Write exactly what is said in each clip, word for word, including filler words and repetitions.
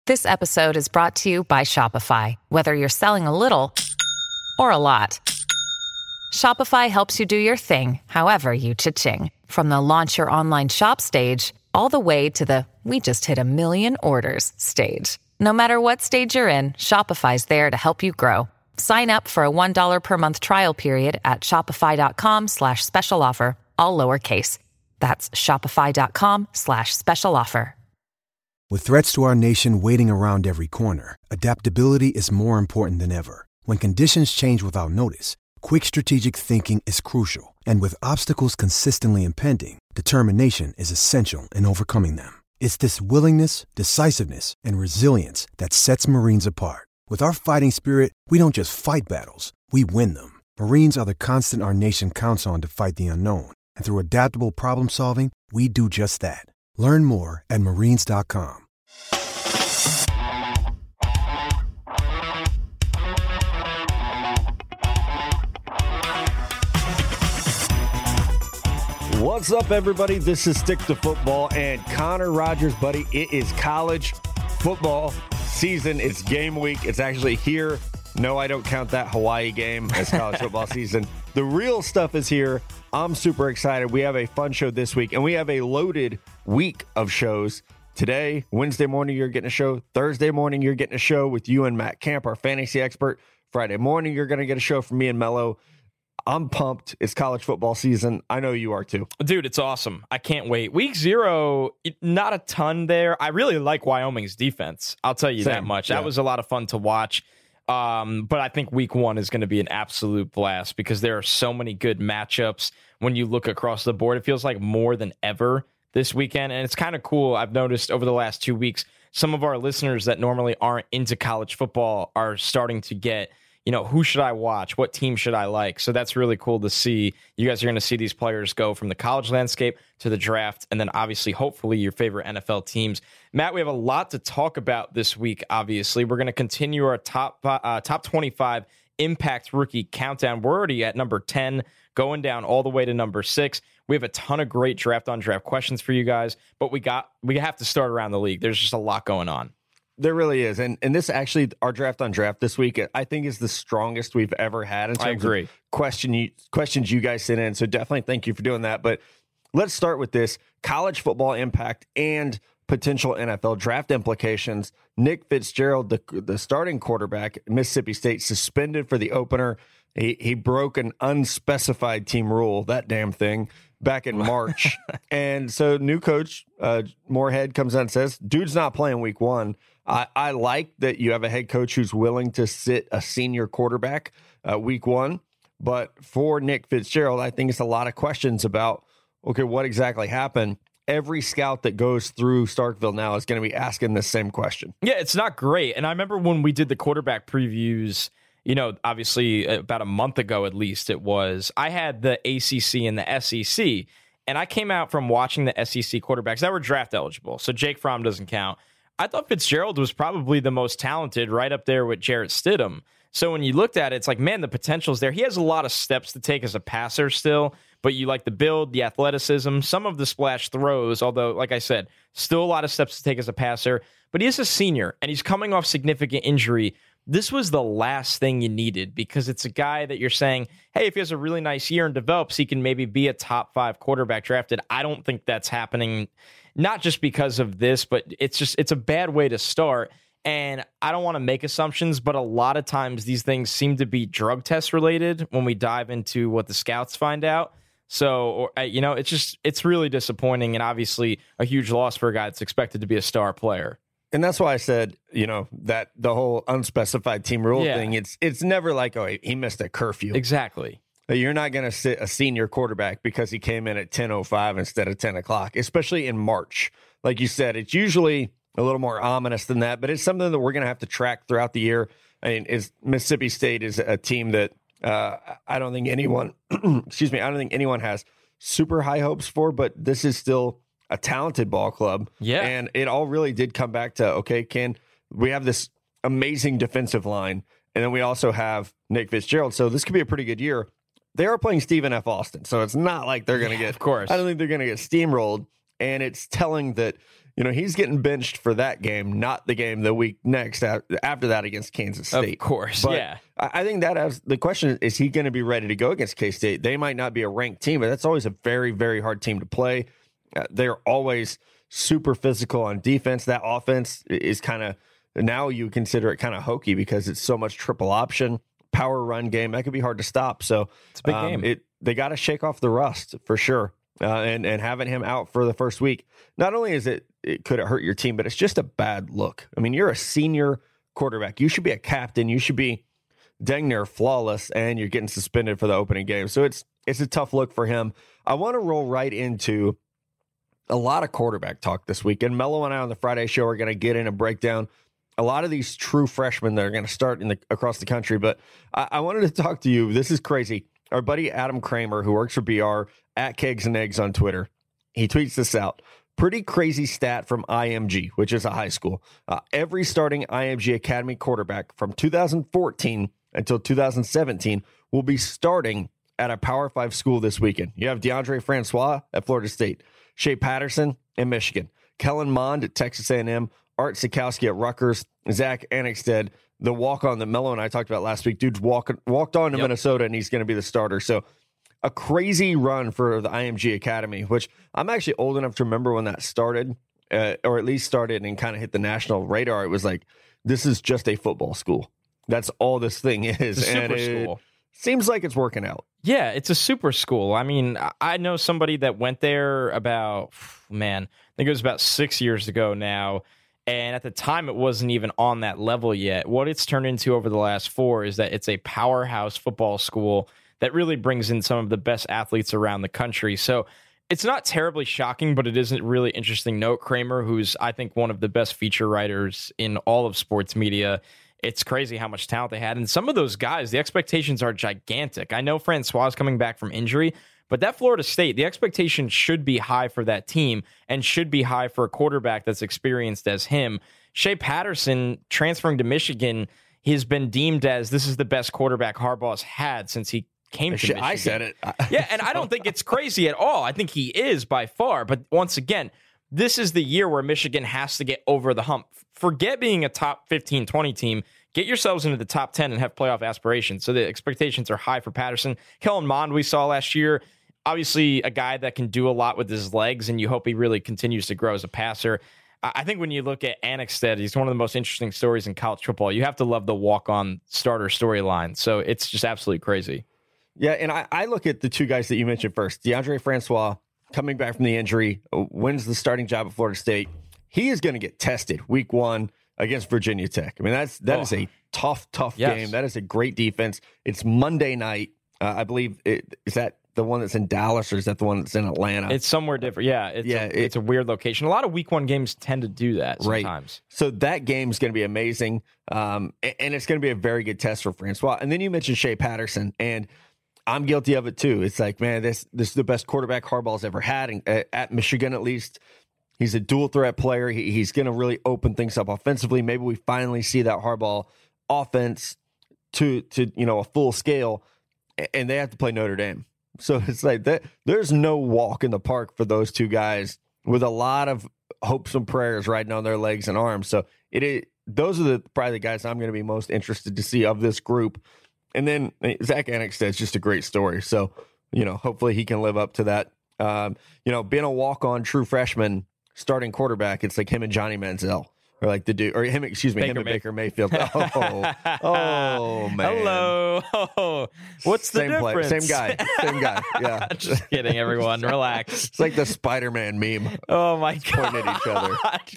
This episode is brought to you by Shopify. Whether you're selling a little or a lot, Shopify helps you do your thing, however you cha-ching. From the launch your online shop stage, all the way to the we just hit a million orders stage. No matter what stage you're in, Shopify's there to help you grow. Sign up for a one dollar per month trial period at shopify.com slash special offer, all lowercase. That's shopify.com slash special offer. With threats to our nation waiting around every corner, adaptability is more important than ever. When conditions change without notice, quick strategic thinking is crucial. And with obstacles consistently impending, determination is essential in overcoming them. It's this willingness, decisiveness, and resilience that sets Marines apart. With our fighting spirit, we don't just fight battles, we win them. Marines are the constant our nation counts on to fight the unknown. And through adaptable problem solving, we do just that. Learn more at marines dot com. What's up, everybody? This is Stick to Football and Connor Rogers, buddy. It is college football season. It's game week. It's actually here. No, I don't count that Hawaii game as college football season. The real stuff is here. I'm super excited. We have a fun show this week, and we have a loaded week of shows. Today, Wednesday morning, you're getting a show. Thursday morning, you're getting a show with you and Matt Camp, our fantasy expert. Friday morning, you're going to get a show from me and Mello. I'm pumped. It's college football season. I know you are too. Dude, it's awesome. I can't wait. Week zero, not a ton there. I really like Wyoming's defense. I'll tell you Same. that much. Yeah. That was a lot of fun to watch. Um, but I think week one is going to be an absolute blast because there are so many good matchups when you look across the board. It feels like more than ever this weekend. And it's kind of cool. I've noticed over the last two weeks, some of our listeners that normally aren't into college football are starting to get, you know, who should I watch? What team should I like? So that's really cool to see. You guys are going to see these players go from the college landscape to the draft, and then obviously, hopefully, your favorite N F L teams. Matt, we have a lot to talk about this week, obviously. We're going to continue our top uh, top twenty-five Impact Rookie Countdown. We're already at number ten, going down all the way to number six. We have a ton of great draft-on-draft questions for you guys, but we got we have to start around the league. There's just a lot going on. There really is. And and this actually, our draft on draft this week, I think is the strongest we've ever had in terms I agree. of question you, questions you guys sent in. So definitely thank you for doing that. But let's start with this college football impact and potential N F L draft implications. Nick Fitzgerald, the, the starting quarterback at Mississippi State, suspended for the opener. He, he broke an unspecified team rule, that damn thing, back in March. And so new coach, uh, Moorhead, comes out and says, dude's not playing week one. I, I like that you have a head coach who's willing to sit a senior quarterback uh, week one. But for Nick Fitzgerald, I think it's a lot of questions about, okay, what exactly happened? Every scout that goes through Starkville now is going to be asking the same question. Yeah, it's not great. And I remember when we did the quarterback previews, you know, obviously about a month ago at least it was, I had the A C C and the S E C. And I came out from watching the S E C quarterbacks that were draft eligible. So Jake Fromm doesn't count. I thought Fitzgerald was probably the most talented, right up there with Jarrett Stidham. So when you looked at it, it's like, man, the potential's there. He has a lot of steps to take as a passer still, but you like the build, the athleticism, some of the splash throws, although, like I said, still a lot of steps to take as a passer. But he is a senior, and he's coming off significant injury. This was the last thing you needed because it's a guy that you're saying, hey, if he has a really nice year and develops, he can maybe be a top five quarterback drafted. I don't think that's happening. Not just because of this, but it's just it's a bad way to start. And I don't want to make assumptions, but a lot of times these things seem to be drug test related when we dive into what the scouts find out. So, or, you know, it's just it's really disappointing and obviously a huge loss for a guy that's expected to be a star player. And that's why I said, you know, that the whole unspecified team rule yeah. thing, it's it's never like, oh, he missed a curfew. Exactly. You're not going to sit a senior quarterback because he came in at ten oh five instead of ten o'clock, especially in March. Like you said, it's usually a little more ominous than that, but it's something that we're going to have to track throughout the year. I mean, is Mississippi State is a team that uh, I don't think anyone, excuse me, I don't think anyone has super high hopes for, but this is still a talented ball club. Yeah. And it all really did come back to, okay, can we have this amazing defensive line, and then we also have Nick Fitzgerald. So this could be a pretty good year. They are playing Stephen F. Austin, so it's not like they're going to yeah, get, of course. I don't think they're going to get steamrolled. And it's telling that, you know, he's getting benched for that game, not the game the week next after that against Kansas State. Of course, but yeah. I think that has, the question is, is he going to be ready to go against K-State? They might not be a ranked team, but that's always a very, very hard team to play. Uh, they're always super physical on defense. That offense is kind of, now you consider it kind of hokey because it's so much triple option, power run game. That could be hard to stop. So it's a big um, game. It, they got to shake off the rust for sure. Uh, and, and having him out for the first week, not only is it, it could it hurt your team, but it's just a bad look. I mean, you're a senior quarterback. You should be a captain. You should be dang near flawless, and you're getting suspended for the opening game. So it's it's a tough look for him. I want to roll right into a lot of quarterback talk this week. And Mello and I on the Friday show are going to get in and break down a lot of these true freshmen that are going to start in the, across the country. But I, I wanted to talk to you. This is crazy. Our buddy Adam Kramer, who works for B R, at Kegs and Eggs on Twitter, he tweets this out. Pretty crazy stat from I M G, which is a high school. Uh, every starting I M G Academy quarterback from two thousand fourteen until two thousand seventeen will be starting at a Power Five school this weekend. You have DeAndre Francois at Florida State, Shea Patterson in Michigan, Kellen Mond at Texas A and M, Art Sikowski at Rutgers, Zach Annexted, the walk-on that Mello and I talked about last week. Dude's walk, walked on to yep. Minnesota, and he's going to be the starter. So a crazy run for the I M G Academy, which I'm actually old enough to remember when that started, uh, or at least started and kind of hit the national radar. It was like, this is just a football school. That's all this thing is. It's a and super it school. Seems like it's working out. Yeah, it's a super school. I mean, I know somebody that went there about, man, I think it was about six years ago now. And at the time, it wasn't even on that level yet. What it's turned into over the last four is that it's a powerhouse football school that really brings in some of the best athletes around the country. So it's not terribly shocking, but it is a really interesting note. Kramer, who's, I think, one of the best feature writers in all of sports media, it's crazy how much talent they had. And some of those guys, the expectations are gigantic. I know Francois is coming back from injury, but that Florida State, the expectation should be high for that team and should be high for a quarterback that's experienced as him. Shea Patterson transferring to Michigan, he's been deemed as this is the best quarterback Harbaugh's had since he came to Shit, Michigan. I said it. Yeah, and I don't think it's crazy at all. I think he is by far. But once again, this is the year where Michigan has to get over the hump. Forget being a top fifteen, twenty team. Get yourselves into the top ten and have playoff aspirations. So the expectations are high for Patterson. Kellen Mond, we saw last year, obviously a guy that can do a lot with his legs, and you hope he really continues to grow as a passer. I think when you look at Annexted, he's one of the most interesting stories in college football. You have to love the walk-on starter storyline. So it's just absolutely crazy. Yeah, and I, I look at the two guys that you mentioned first. DeAndre Francois, coming back from the injury, wins the starting job at Florida State. He is going to get tested week one against Virginia Tech. I mean, that's that oh. is a tough, tough yes. game. That is a great defense. It's Monday night. Uh, I believe it, is that the one that's in Dallas, or is that the one that's in Atlanta? It's somewhere different. Yeah, it's, yeah, a, it, it's a weird location. A lot of week one games tend to do that sometimes. Right. So that game is going to be amazing, um, and, and it's going to be a very good test for Francois. And then you mentioned Shea Patterson, and I'm guilty of it too. It's like, man, this this is the best quarterback Harbaugh's ever had, and, uh, at Michigan at least. He's a dual threat player. He, he's going to really open things up offensively. Maybe we finally see that Harbaugh offense to to you know a full scale, and they have to play Notre Dame. So it's like that. There's no walk in the park for those two guys with a lot of hopes and prayers riding on their legs and arms. So it is, those are the probably the guys I'm going to be most interested to see of this group. And then Zach Annexted is just a great story. So you know, hopefully he can live up to that. Um, you know, being a walk-on true freshman starting quarterback, it's like him and Johnny Manziel. Or like the dude, or him, excuse me, Baker him and May- Baker Mayfield. Oh, oh man. Hello. Oh, what's the same difference? Player, same guy, same guy. Yeah. Just kidding, everyone. Relax. It's like the Spider-Man meme. Oh my god. Pointing at each other.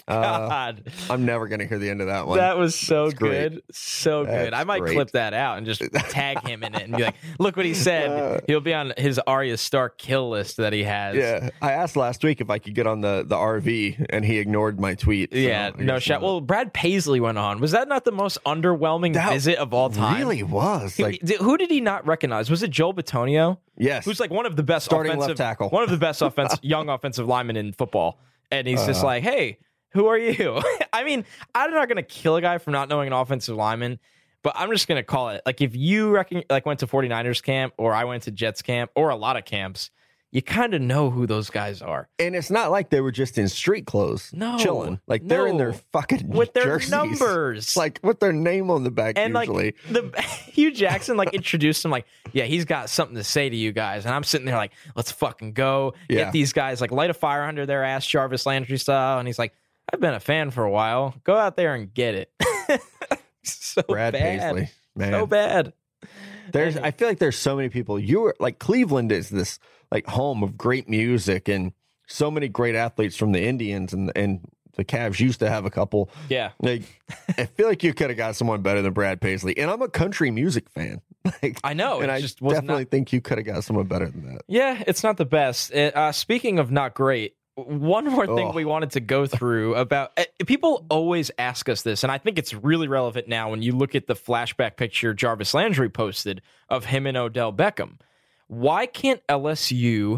God. Uh, I'm never gonna hear the end of that one. That was so That's good. great. So That's good. I might great. clip that out and just tag him in it and be like, look what he said. Uh, He'll be on his Arya Stark kill list that he has. Yeah, I asked last week if I could get on the, the R V, and he ignored my tweet. So Yeah, I no guess shot. not. Well, Brad Paisley went on. Was that not the most underwhelming That visit of all time? really was. He- Like, did- who did he not recognize? Was it Joel Bitonio? yes, Who's like one of the best Starting offensive, left tackle. one of the best offensive young offensive linemen in football, and he's just Uh. like, "Hey, who are you?" I mean, I'm not going to kill a guy for not knowing an offensive lineman, but I'm just going to call it like if you reckon like went to 49ers camp or I went to Jets camp or a lot of camps, you kind of know who those guys are. And it's not like they were just in street clothes, no, chilling. Like they're no. in their fucking with their jerseys. numbers, like with their name on the back. And usually. like the Hugh Jackson, like introduced him, like, yeah, he's got something to say to you guys. And I'm sitting there like, let's fucking go Yeah. get these guys, like light a fire under their ass, Jarvis Landry style. And he's like, I've been a fan for a while. Go out there and get it. so Brad bad. Paisley, man, So bad. There's, I feel like there's so many people. You were like Cleveland is this like home of great music and so many great athletes from the Indians and and the Cavs used to have a couple. Yeah, like I feel like you could have got someone better than Brad Paisley. And I'm a country music fan. Like I know, and it I just was definitely not... think you could have got someone better than that. Yeah, it's not the best. It, uh, speaking of not great. One more thing oh. we wanted to go through about uh, people always ask us this, and I think it's really relevant now when you look at the flashback picture Jarvis Landry posted of him and Odell Beckham. Why can't L S U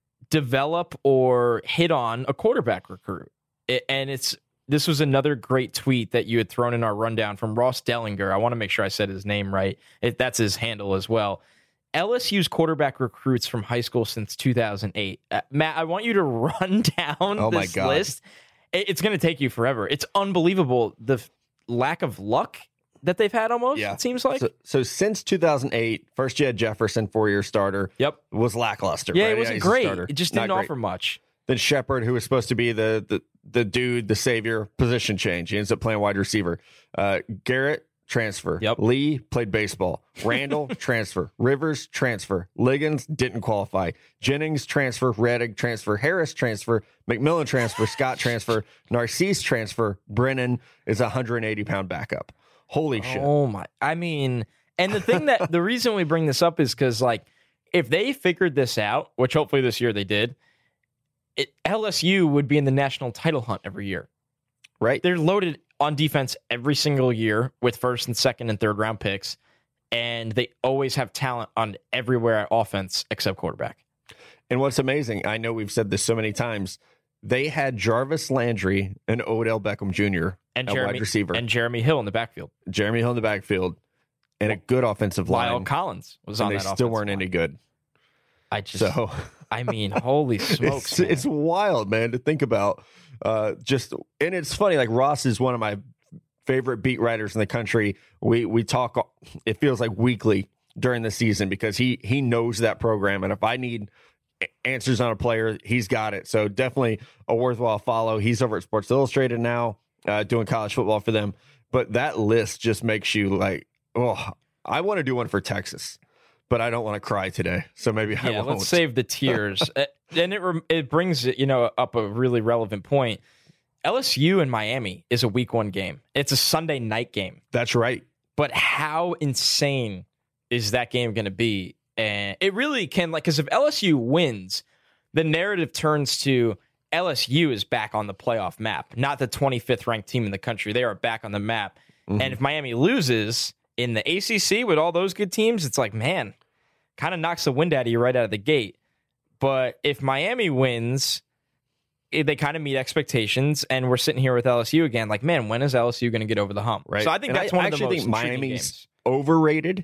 develop or hit on a quarterback recruit? It, and it's this was another great tweet that you had thrown in our rundown from Ross Dellinger. I want to make sure I said his name right. It, that's his handle as well. L S U's quarterback recruits from high school since two thousand eight. Uh, Matt, I want you to run down oh this my God. list. It, it's going to take you forever. It's unbelievable the f- lack of luck that they've had almost, Yeah. it seems like. So, so since two thousand eight, first you had Jefferson, four-year starter. Yep. Was lackluster. Yeah, right? it wasn't he's a great. starter. It just Not didn't great. offer much. Then Shepard, who was supposed to be the the the dude, the savior, position change. He ends up playing wide receiver. Uh, Garrett, transfer. Yep. Lee played baseball. Randall, transfer. Rivers, transfer. Liggins didn't qualify. Jennings, transfer. Reddick, transfer. Harris, transfer. McMillan, transfer. Scott, transfer. Narcisse, transfer. Brennan is a one hundred eighty pound backup. Holy shit. Oh my! I mean, and the thing that the reason we bring this up is because, like, if they figured this out, which hopefully this year they did, it, L S U would be in the national title hunt every year. Right? They're loaded on defense every single year with first and second and third round picks, and they always have talent on everywhere at offense except quarterback. And what's amazing, I know we've said this so many times, they had Jarvis Landry and Odell Beckham Junior And at Jeremy, wide receiver. and Jeremy Hill in the backfield. Jeremy Hill in the backfield, and a good offensive Lyle line. Collins was and on they that still offensive weren't line. any good. I just, So I mean, holy smokes! it's, man. it's wild, man, to think about. Uh, just and it's funny. Like Ross is one of my favorite beat writers in the country. We we talk. It feels like weekly during the season because he he knows that program, and if I need answers on a player, he's got it. So definitely a worthwhile follow. He's over at Sports Illustrated now, uh, doing college football for them. But that list just makes you like, oh, I want to do one for Texas, but I don't want to cry today. So maybe I yeah, won't. let's save the tears. Uh, and it rem- it brings you know up a really relevant point. L S U and Miami is a week one game. It's a Sunday night game. That's right. But how insane is that game going to be? And it really can, like, because if L S U wins, the narrative turns to L S U is back on the playoff map, not the twenty-fifth ranked team in the country. They are back on the map. Mm-hmm. And if Miami loses in the A C C with all those good teams, it's like, man, kind of knocks the wind out of you right out of the gate. But if Miami wins, they kind of meet expectations, and we're sitting here with L S U again, like, man, when is L S U going to get over the hump? Right. So I think and that's I, one I of the actually most think intriguing Miami's games. overrated.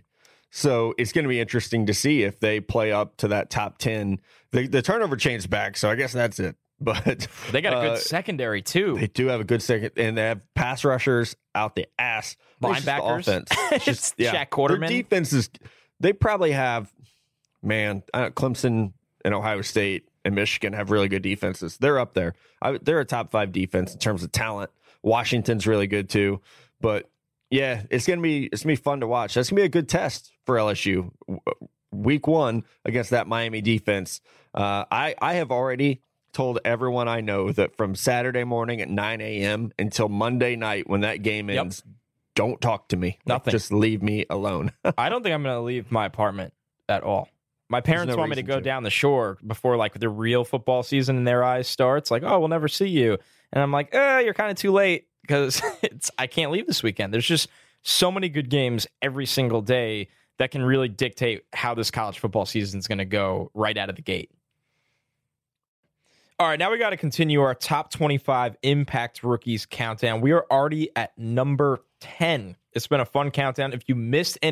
So it's going to be interesting to see if they play up to that top ten. The, the turnover chain's back, so I guess that's it. But they got a good uh, secondary too. They do have a good second, and they have pass rushers out the ass. Linebackers. It's just offense. It's just, yeah. Shaq Quarterman. Their defense is. They probably have, man. Uh, Clemson and Ohio State and Michigan have really good defenses. They're up there. I, they're a top five defense in terms of talent. Washington's really good too, but. Yeah, it's gonna be it's gonna be fun to watch. That's gonna be a good test for L S U. Week one against that Miami defense. Uh, I I have already told everyone I know that from Saturday morning at nine a.m. until Monday night when that game ends, yep. Don't talk to me. Nothing. Just leave me alone. I don't think I'm gonna leave my apartment at all. My parents no want me to go to. down the shore before like the real football season in their eyes starts. Like, oh, we'll never see you, and I'm like, eh, you're kind of too late. Because it's I can't leave this weekend. There's just so many good games every single day that can really dictate how this college football season is going to go right out of the gate. All right, now we got to continue our top twenty-five Impact Rookies countdown. We are already at number ten. It's been a fun countdown. If you missed any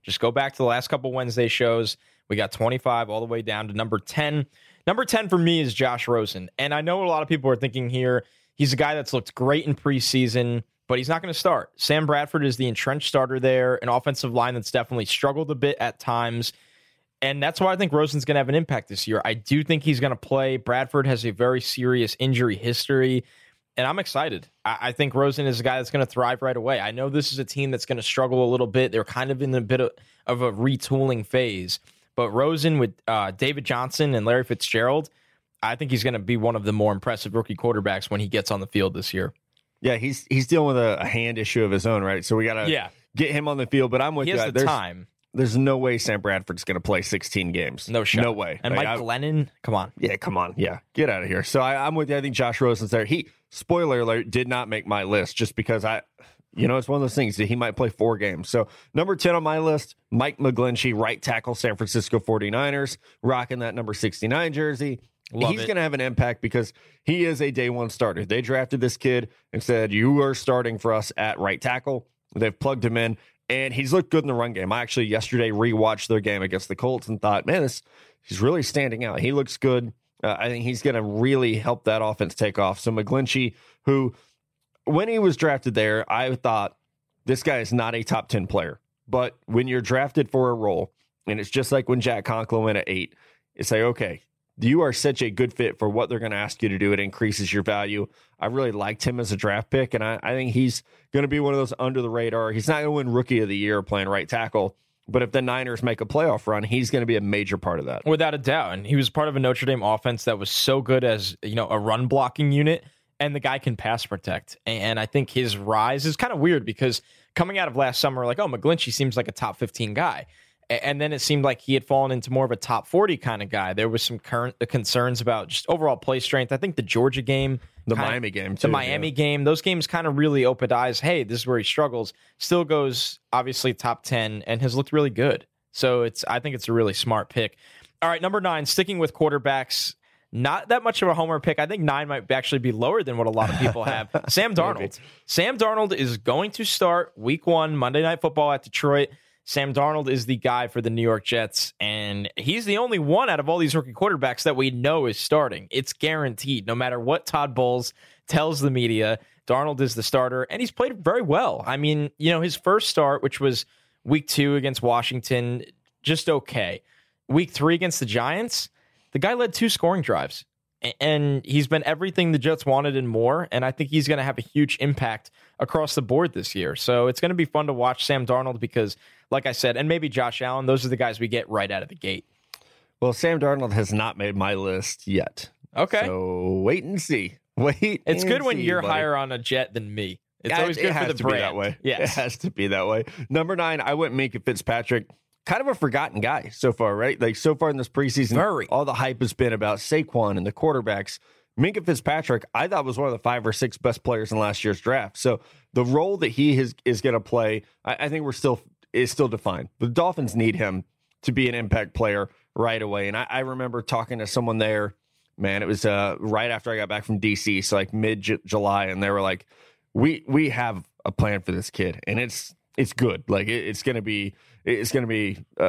Just go back to the last couple Wednesday shows. We got twenty-five all the way down to number ten. Number ten for me is Josh Rosen. And I know a lot of people are thinking here, he's a guy that's looked great in preseason, but he's not going to start. Sam Bradford is the entrenched starter there, an offensive line that's definitely struggled a bit at times. And that's why I think Rosen's going to have an impact this year. I do think he's going to play. Bradford has a very serious injury history, and I'm excited. I, I think Rosen is a guy that's going to thrive right away. I know this is a team that's going to struggle a little bit. They're kind of in a bit of, of a retooling phase. But Rosen with uh, David Johnson and Larry Fitzgerald, I think he's going to be one of the more impressive rookie quarterbacks when he gets on the field this year. Yeah, he's he's dealing with a, a hand issue of his own, right? So we got to yeah. get him on the field. But I'm with he you. Has the there's, time. There's no way Sam Bradford's going to play sixteen games. No shot. No way. And like, Mike I, Glennon, come on. Yeah, come on. Yeah, get out of here. So I, I'm with you. I think Josh Rosen's there. He, spoiler alert, did not make my list just because I... You know, it's one of those things that he might play four games. So number ten on my list, Mike McGlinchey, right tackle, San Francisco forty-niners, rocking that number sixty-nine jersey. Love He's it. going to have an impact because he is a day one starter. They drafted this kid and said, you are starting for us at right tackle. They've plugged him in, and he's looked good in the run game. I actually yesterday rewatched their game against the Colts and thought, man, this he's really standing out. He looks good. Uh, I think he's going to really help that offense take off. So McGlinchey, who... when he was drafted there, I thought this guy is not a top ten player. But when you're drafted for a role, and it's just like when Jack Conklin went at eight, it's like, okay, you are such a good fit for what they're going to ask you to do. It increases your value. I really liked him as a draft pick, and I, I think he's going to be one of those under the radar. He's not going to win Rookie of the Year playing right tackle, but if the Niners make a playoff run, he's going to be a major part of that. Without a doubt. And he was part of a Notre Dame offense that was so good as, you know, a run blocking unit. And the guy can pass protect. And I think his rise is kind of weird because coming out of last summer, like, oh, McGlinchey seems like a top fifteen guy. And then it seemed like he had fallen into more of a top forty kind of guy. There was some current concerns about just overall play strength. I think the Georgia game, the kinda, Miami game, too. The Miami yeah. game, those games kind of really opened eyes. Hey, this is where he struggles. Still goes, obviously, top ten and has looked really good. So it's I think it's a really smart pick. All right, number nine, sticking with quarterbacks. Not that much of a homer pick. I think nine might actually be lower than what a lot of people have. Sam Darnold. Sam Darnold is going to start week one, Monday Night Football at Detroit. Sam Darnold is the guy for the New York Jets, and he's the only one out of all these rookie quarterbacks that we know is starting. It's guaranteed. No matter what Todd Bowles tells the media, Darnold is the starter, and he's played very well. I mean, you know, his first start, which was week two against Washington, just okay. Week three against the Giants, the guy led two scoring drives, and he's been everything the Jets wanted and more, and I think he's going to have a huge impact across the board this year. So it's going to be fun to watch Sam Darnold because, like I said, and maybe Josh Allen, those are the guys we get right out of the gate. Well, Sam Darnold has not made my list yet. Okay. So wait and see. Wait It's and good when see, you're buddy. higher on a Jet than me. It's Yeah, always it good has for the to brand. be that way. Yes. It has to be that way. Number nine, I went Minkah Fitzpatrick. Kind of a forgotten guy so far, right? Like so far in this preseason, Very. all the hype has been about Saquon and the quarterbacks. Minkah Fitzpatrick, I thought was one of the five or six best players in last year's draft. So the role that he has, is going to play, I, I think we're still is still defined. The Dolphins need him to be an impact player right away. And I, I remember talking to someone there, man, it was uh, right after I got back from D C, so like mid July, and they were like, "We we have a plan for this kid, and it's it's good. Like it, it's going to be." It's going to be a,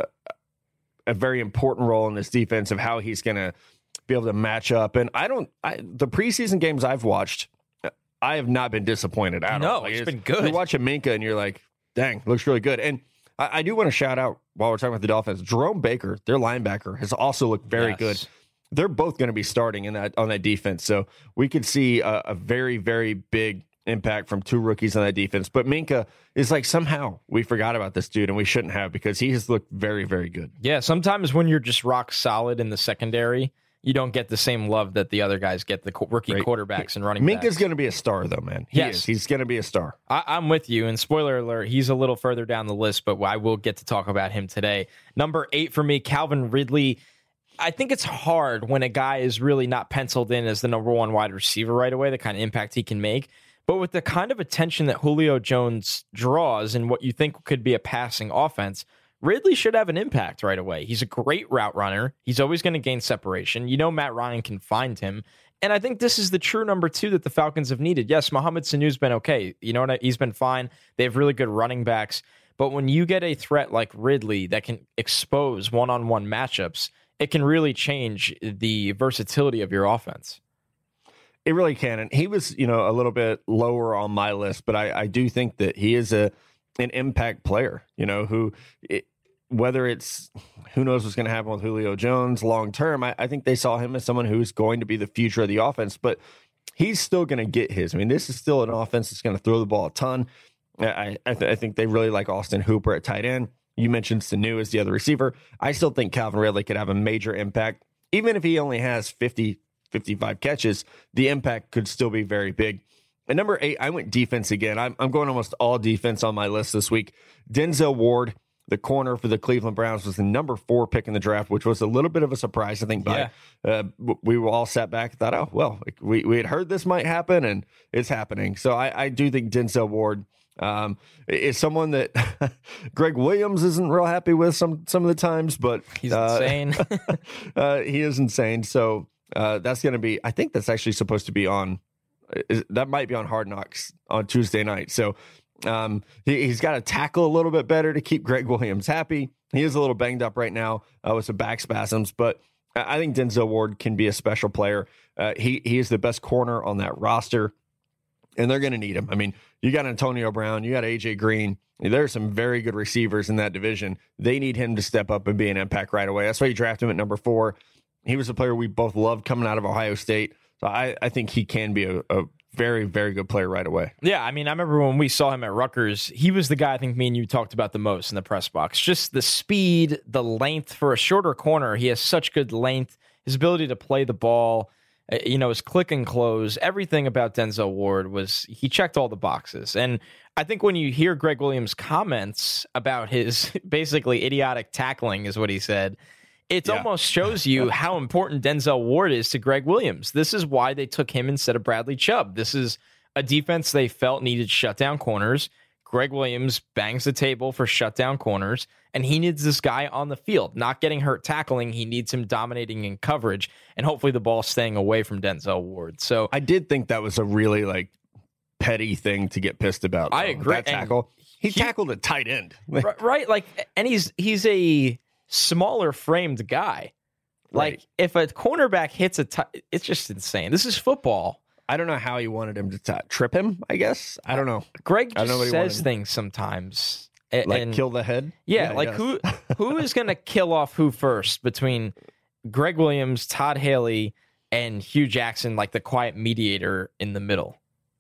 a very important role in this defense of how he's going to be able to match up. And I don't, I, the preseason games I've watched, I have not been disappointed at No, all. Like, it's been good. You're watching Minkah and you're like, dang, looks really good. And I, I do want to shout out while we're talking about the Dolphins, Jerome Baker, their linebacker, has also looked very Yes. good. They're both going to be starting in that on that defense. So we could see a, a very, very big impact from two rookies on that defense. But Minkah is like, somehow we forgot about this dude, and we shouldn't have, because he has looked very, very good. Yeah, sometimes when you're just rock solid in the secondary, you don't get the same love that the other guys get, the co- rookie Right. quarterbacks and running Minkah's backs. going to be a star, though, man. He Yes. is. He's going to be a star. I, I'm with you, and spoiler alert, he's a little further down the list, but I will get to talk about him today. Number eight for me, Calvin Ridley. I think it's hard when a guy is really not penciled in as the number one wide receiver right away, the kind of impact he can make. But with the kind of attention that Julio Jones draws and what you think could be a passing offense, Ridley should have an impact right away. He's a great route runner. He's always going to gain separation. You know Matt Ryan can find him. And I think this is the true number two that the Falcons have needed. Yes, Mohamed Sanu's been okay. You know what? He's been fine. They have really good running backs. But when you get a threat like Ridley that can expose one-on-one matchups, it can really change the versatility of your offense. It really can. And he was, you know, a little bit lower on my list, but I, I do think that he is a an impact player, you know, who it, whether it's who knows what's going to happen with Julio Jones long term. I, I think they saw him as someone who's going to be the future of the offense, but he's still going to get his. I mean, this is still an offense that's going to throw the ball a ton. I, I, th- I think they really like Austin Hooper at tight end. You mentioned Sanu as the other receiver. I still think Calvin Ridley could have a major impact. Even if he only has fifty, fifty-five catches, the impact could still be very big. At number eight, I went defense again. I'm, I'm going almost all defense on my list this week. Denzel Ward, the corner for the Cleveland Browns, was the number four pick in the draft, which was a little bit of a surprise. I think by, yeah. uh, we were all sat back and thought, oh, well, we, we had heard this might happen, and it's happening. So I, I do think Denzel Ward um, is someone that Greg Williams isn't real happy with some some of the times, but he's uh, insane. uh, he is insane. So uh, that's going to be, I think that's actually supposed to be on, that might be on Hard Knocks on Tuesday night. So Um, he, he's got to tackle a little bit better to keep Greg Williams happy. He is a little banged up right now uh, with some back spasms, but I think Denzel Ward can be a special player. Uh, he he is the best corner on that roster, and they're going to need him. I mean, you got Antonio Brown, you got A J Green. There are some very good receivers in that division. They need him to step up and be an impact right away. That's why you draft him at number four. He was a player we both loved coming out of Ohio State. So I, I think he can be a, a very, very good player right away. Yeah, I mean, I remember when we saw him at Rutgers, he was the guy I think me and you talked about the most in the press box. Just the speed, the length for a shorter corner. He has such good length, his ability to play the ball, you know, his click and close, everything about Denzel Ward was, he checked all the boxes. And I think when you hear Greg Williams' comments about his basically idiotic tackling is what he said, it yeah. almost shows you how important Denzel Ward is to Greg Williams. This is why they took him instead of Bradley Chubb. This is a defense they felt needed shutdown corners. Greg Williams bangs the table for shutdown corners, and he needs this guy on the field, not getting hurt tackling. He needs him dominating in coverage, and hopefully the ball staying away from Denzel Ward. So I did think that was a really like petty thing to get pissed about. Though. I agree. That tackle. He, he tackled a tight end. Right. Like, and he's he's a smaller framed guy. Like right. if a cornerback hits a, t- it's just insane. This is football. I don't know how he wanted him to t- trip him. I guess I don't know. Greg just I don't know says things sometimes, and, like kill the head. Yeah, yeah like who who is going to kill off who first between Greg Williams, Todd Haley, and Hugh Jackson, like the quiet mediator in the middle.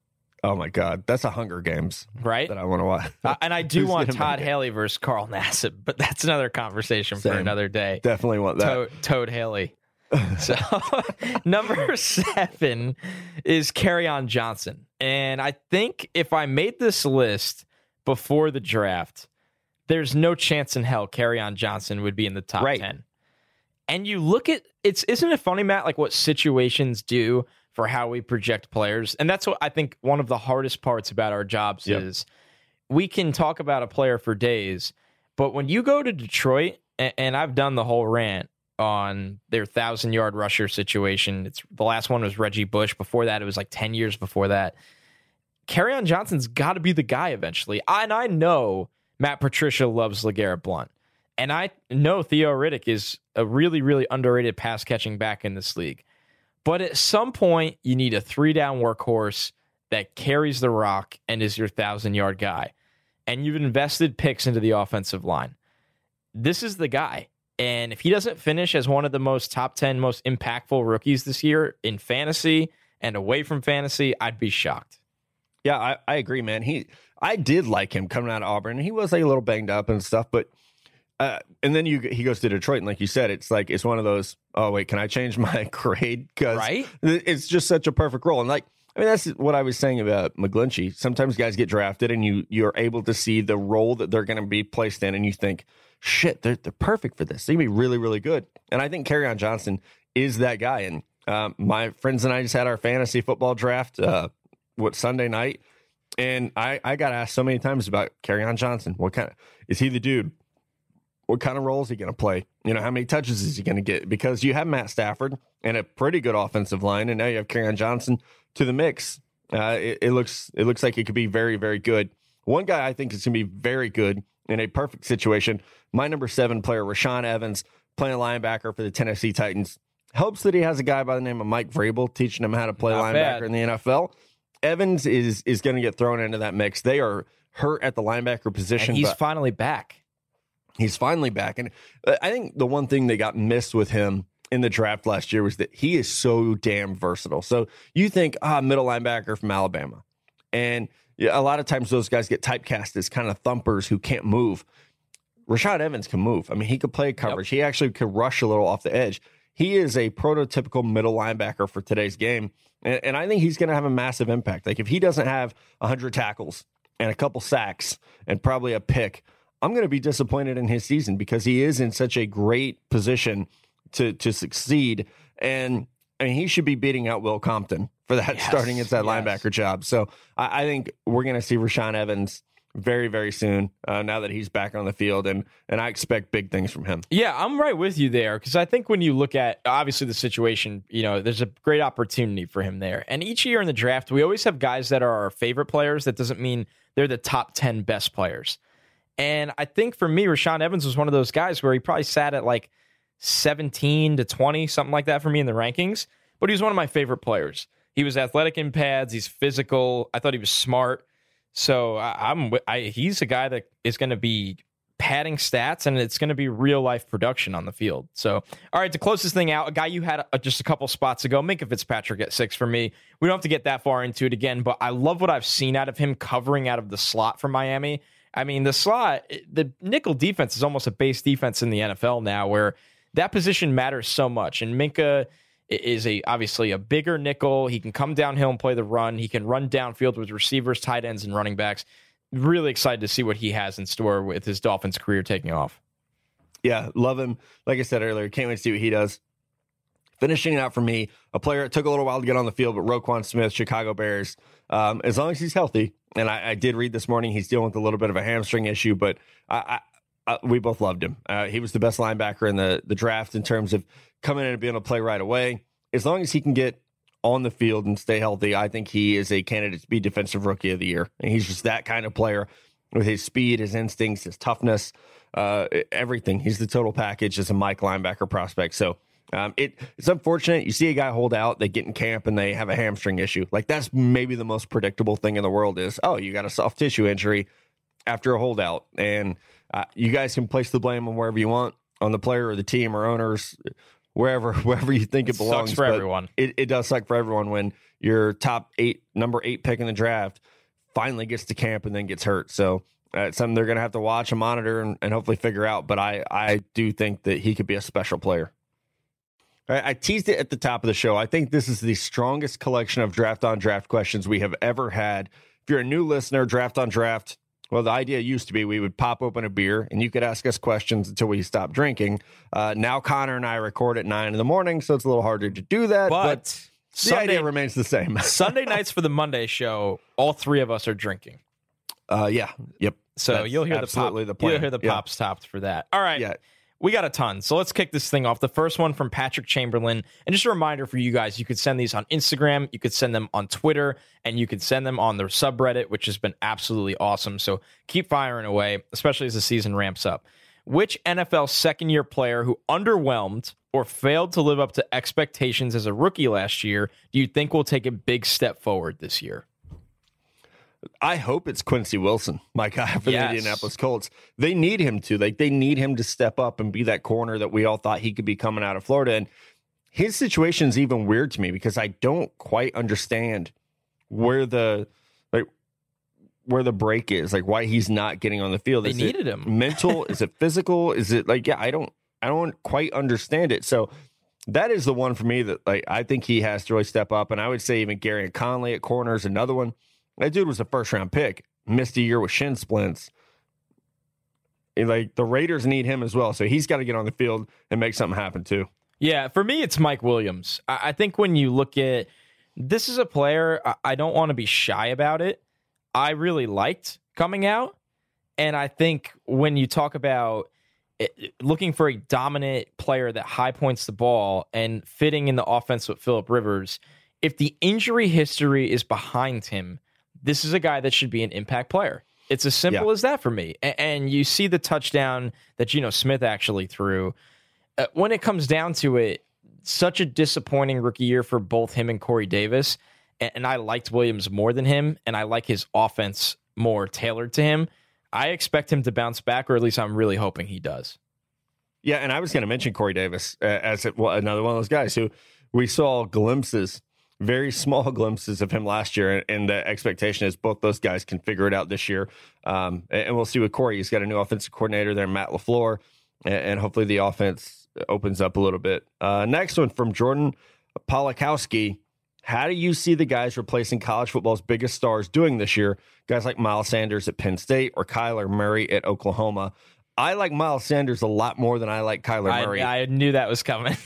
Oh my God, that's a Hunger Games, right? That I want to watch. uh, and I do want Todd Haley versus Carl Nassib, but that's another conversation Same. for another day. Definitely want that. Toad, Toad Haley. So number seven is Kerryon Johnson, and I think if I made this list before the draft, there's no chance in hell Kerryon Johnson would be in the top right. ten. And you look at it's, isn't it funny, Matt? Like what situations do for how we project players. And that's what I think one of the hardest parts about our jobs yep. is we can talk about a player for days, but when you go to Detroit, and, and I've done the whole rant on their thousand yard rusher situation. It's the last one was Reggie Bush. Before that, it was like ten years before that. Kerryon Johnson's got to be the guy eventually. I, and I know Matt Patricia loves LeGarrette Blount. And I know Theo Riddick is a really, really underrated pass catching back in this league. But at some point, you need a three-down workhorse that carries the rock and is your thousand-yard guy. And you've invested picks into the offensive line. This is the guy. And if he doesn't finish as one of the most top ten, most impactful rookies this year in fantasy and away from fantasy, I'd be shocked. Yeah, I, I agree, man. He, I did like him coming out of Auburn. He was like a little banged up and stuff, but Uh, and then you he goes to Detroit, and like you said, it's like it's one of those, oh, wait, can I change my grade? Because right? it's just such a perfect role. And like, I mean, that's what I was saying about McGlinchey. Sometimes guys get drafted, and you you're able to see the role that they're going to be placed in, and you think, shit, they're they're perfect for this. They can be really, really good. And I think Kerryon Johnson is that guy. And um, my friends and I just had our fantasy football draft, uh, what Sunday night, and I I got asked so many times about Kerryon Johnson. What kind of is he the dude? What kind of role is he going to play? You know, how many touches is he going to get? Because you have Matt Stafford and a pretty good offensive line, and now you have Kerryon Johnson to the mix. Uh, it, it looks it looks like it could be very, very good. One guy I think is going to be very good in a perfect situation, my number seven player, Rashaan Evans, playing linebacker for the Tennessee Titans. Helps that he has a guy by the name of Mike Vrabel teaching him how to play Not linebacker bad. in the N F L. Evans is is going to get thrown into that mix. They are hurt at the linebacker position. And he's but finally back. He's finally back. And I think the one thing that got missed with him in the draft last year was that he is so damn versatile. So you think, ah, middle linebacker from Alabama. And yeah, a lot of times those guys get typecast as kind of thumpers who can't move. Rashaan Evans can move. I mean, he could play coverage. Yep. He actually could rush a little off the edge. He is a prototypical middle linebacker for today's game. And, and I think he's going to have a massive impact. Like if he doesn't have one hundred tackles and a couple sacks and probably a pick, I'm going to be disappointed in his season because he is in such a great position to to succeed. And I mean, he should be beating out Will Compton for that yes, starting inside yes. linebacker job. So I, I think we're going to see Rashaan Evans very, very soon uh, now that he's back on the field. And, and I expect big things from him. Yeah, I'm right with you there because I think when you look at, obviously, the situation, you know, there's a great opportunity for him there. And each year in the draft, we always have guys that are our favorite players. That doesn't mean they're the top ten best players. And I think for me, Rashaan Evans was one of those guys where he probably sat at like seventeen to twenty, something like that for me in the rankings. But he was one of my favorite players. He was athletic in pads. He's physical. I thought he was smart. So I, I'm I, he's a guy that is going to be padding stats, and it's going to be real life production on the field. So, all right, to close this thing out, a guy you had a, just a couple spots ago, Minkah Fitzpatrick at six for me. We don't have to get that far into it again, but I love what I've seen out of him covering out of the slot for Miami. I mean, the slot, the nickel defense is almost a base defense in the N F L now, where that position matters so much. And Minkah is a obviously a bigger nickel. He can come downhill and play the run. He can run downfield with receivers, tight ends, and running backs. Really excited to see what he has in store with his Dolphins career taking off. Yeah, love him. Like I said earlier, can't wait to see what he does. Finishing it out for me, a player, it took a little while to get on the field, but Roquan Smith, Chicago Bears, um, as long as he's healthy, and I, I did read this morning he's dealing with a little bit of a hamstring issue, but I, I, I, we both loved him. Uh, he was the best linebacker in the, the draft in terms of coming in and being able to play right away. As long as he can get on the field and stay healthy, I think he is a candidate to be Defensive Rookie of the Year. And he's just that kind of player with his speed, his instincts, his toughness, uh, everything. He's the total package as a Mike linebacker prospect. So um, it, it's unfortunate. You see a guy hold out, they get in camp, and they have a hamstring issue. Like, that's maybe the most predictable thing in the world is, oh, you got a soft tissue injury after a holdout. And uh, you guys can place the blame on wherever you want, on the player or the team or owners, wherever wherever you think it, it belongs. Sucks for everyone. It, it does suck for everyone when your top eight, number eight pick in the draft finally gets to camp and then gets hurt. So uh, it's something they're going to have to watch and monitor and, and hopefully figure out. But I, I do think that he could be a special player. All right, I teased it at the top of the show. I think this is the strongest collection of draft on draft questions we have ever had. If you're a new listener, draft on draft, well, the idea used to be we would pop open a beer and you could ask us questions until we stopped drinking. Uh, now Connor and I record at nine in the morning, so it's a little harder to do that. But, but the Sunday, idea remains the same. Sunday nights for the Monday show, all three of us are drinking. Uh, yeah, yep. So That's you'll hear the pop. the plan. You'll hear the yeah. pops topped for that. All right. Yeah. We got a ton. So let's kick this thing off. The first one from Patrick Chamberlain. And just a reminder for you guys, you could send these on Instagram, you could send them on Twitter, and you could send them on their subreddit, which has been absolutely awesome. So keep firing away, especially as the season ramps up. Which N F L second-year player who underwhelmed or failed to live up to expectations as a rookie last year do you think will take a big step forward this year? I hope it's Quincy Wilson, my guy for yes. the Indianapolis Colts. They need him to. Like, they need him to step up and be that corner that we all thought he could be coming out of Florida. And his situation is even weird to me because I don't quite understand where the like where the break is, like why he's not getting on the field. They is needed it him. mental? Is it physical? Is it like, yeah, I don't I don't quite understand it. So that is the one for me that like I think he has to really step up. And I would say even Gary Conley at corner is another one. That dude was a first round pick, missed a year with shin splints. And like the Raiders need him as well. So he's got to get on the field and make something happen too. Yeah, for me, it's Mike Williams. I, I think when you look at this is a player, I, I don't want to be shy about it. I really liked coming out. And I think when you talk about it, looking for a dominant player that high points the ball and fitting in the offense with Phillip Rivers, if the injury history is behind him, this is a guy that should be an impact player. It's as simple Yeah. as that for me. And, and you see the touchdown that Geno Smith actually threw. Uh, when it comes down to it, such a disappointing rookie year for both him and Corey Davis. And, and I liked Williams more than him, and I like his offense more tailored to him. I expect him to bounce back, or at least I'm really hoping he does. Yeah, and I was going to mention Corey Davis uh, as it, well, another one of those guys who we saw glimpses, very small glimpses of him last year, and, and the expectation is both those guys can figure it out this year. Um, and, and we'll see with Corey. He's got a new offensive coordinator there, Matt LaFleur, and, and hopefully the offense opens up a little bit. Uh, next one from Jordan Polakowski. How do you see the guys replacing college football's biggest stars doing this year? Guys like Miles Sanders at Penn State or Kyler Murray at Oklahoma. I like Miles Sanders a lot more than I like Kyler Murray. I, I knew that was coming.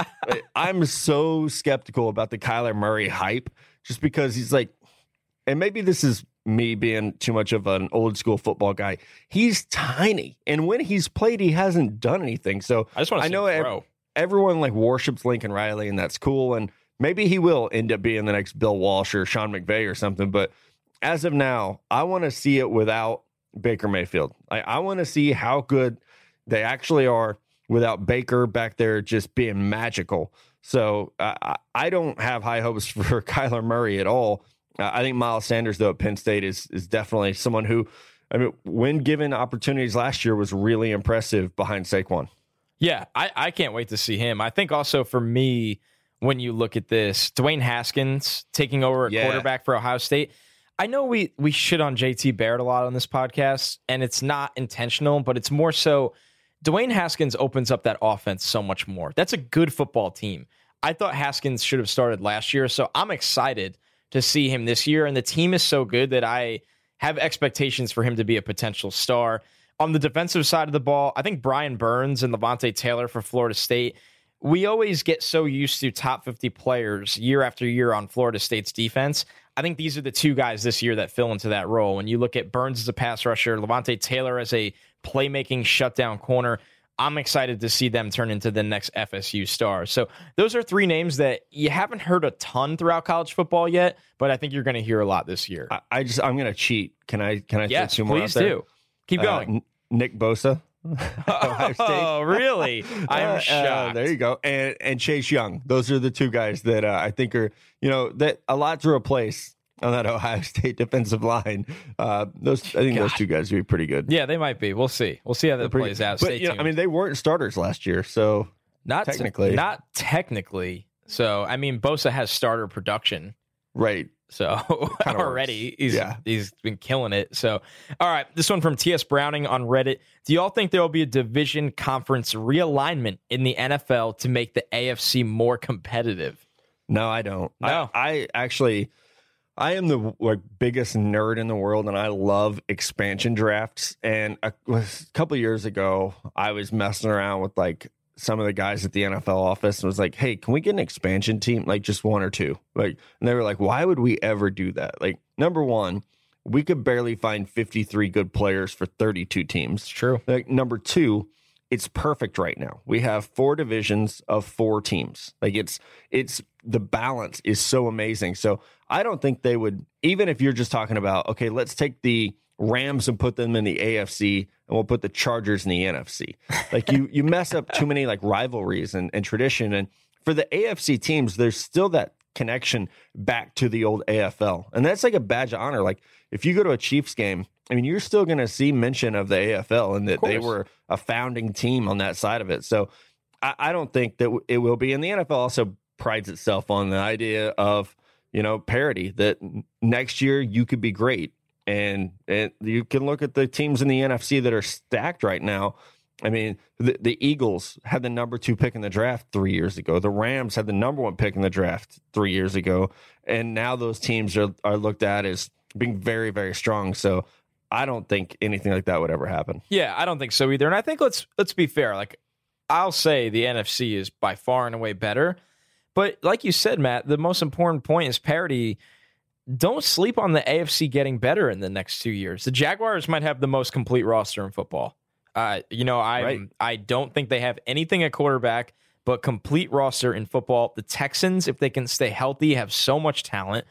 I'm so skeptical about the Kyler Murray hype just because he's like, and maybe this is me being too much of an old school football guy. He's tiny. And when he's played, he hasn't done anything. So I just want to I know him throw. Ev- everyone like worships Lincoln Riley, and that's cool. And maybe he will end up being the next Bill Walsh or Sean McVay or something. But as of now, I want to see it without Baker Mayfield. I, I want to see how good they actually are without Baker back there just being magical. So uh, I, I don't have high hopes for Kyler Murray at all. Uh, I think Miles Sanders, though, at Penn State is is definitely someone who, I mean, when given opportunities last year, was really impressive behind Saquon. Yeah, I, I can't wait to see him. I think also for me, when you look at this, Dwayne Haskins taking over at Yeah. quarterback for Ohio State. I know we we shit on J T Barrett a lot on this podcast, and it's not intentional, but it's more so Dwayne Haskins opens up that offense so much more. That's a good football team. I thought Haskins should have started last year, so I'm excited to see him this year, and the team is so good that I have expectations for him to be a potential star. On the defensive side of the ball, I think Brian Burns and Levante Taylor for Florida State, we always get so used to top fifty players year after year on Florida State's defense. I think these are the two guys this year that fill into that role. When you look at Burns as a pass rusher, Levante Taylor as a playmaking shutdown corner, I'm excited to see them turn into the next F S U star. So those are three names that you haven't heard a ton throughout college football yet, but I think you're going to hear a lot this year. I, I just I'm going to cheat. Can I? Can I? Yes, throw two more please out there? do. Keep going. Uh, N- Nick Bosa. Ohio State. Oh, really? I'm Uh, uh, shocked. there you go. And and Chase Young. Those are the two guys that uh, I think are, you know, that a lot to replace on that Ohio State defensive line. Uh, those I think God. those two guys would be pretty good. Yeah, they might be. We'll see. We'll see how that Pretty- plays out. But Stay you know, tuned. I mean, they weren't starters last year, so not technically. not technically. So, I mean, Bosa has starter production. right. So Kinda already works. he's Yeah. he's been killing it. So, all right, this one from T S Browning on Reddit. Do y'all think there will be a division conference realignment in the N F L to make the A F C more competitive? No, I don't. No. I, I actually, I am the like biggest nerd in the world, and I love expansion drafts. And a, a couple years ago, I was messing around with like some of the guys at the N F L office and was like, "Hey, can we get an expansion team? Like just one or two?" Like, and they were like, "Why would we ever do that?" Like, number one, we could barely find fifty-three good players for thirty-two teams. It's true. Like number two, it's perfect right now. We have four divisions of four teams. Like it's it's the balance is so amazing. So I don't think they would, even if you're just talking about, okay, let's take the Rams and put them in the A F C and we'll put the Chargers in the N F C. Like you you mess up too many like rivalries and, and tradition. And for the A F C teams, there's still that connection back to the old A F L. And that's like a badge of honor. Like if you go to a Chiefs game, I mean, you're still going to see mention of the A F L and that they were a founding team on that side of it. So I, I don't think that it will be. And the N F L also prides itself on the idea of, you know, parity, that next year you could be great. And, and you can look at the teams in the N F C that are stacked right now. I mean, the, the Eagles had the number two pick in the draft three years ago. The Rams had the number one pick in the draft three years ago. And now those teams are, are looked at as being very, very strong. So I don't think anything like that would ever happen. Yeah, I don't think so either. And I think let's let's be fair. Like, I'll say the N F C is by far and away better. But like you said, Matt, the most important point is parity. Don't sleep on the A F C getting better in the next two years. The Jaguars might have the most complete roster in football. Uh, you know, I Right. I don't think they have anything at quarterback, but complete roster in football. The Texans, if they can stay healthy, have so much talent.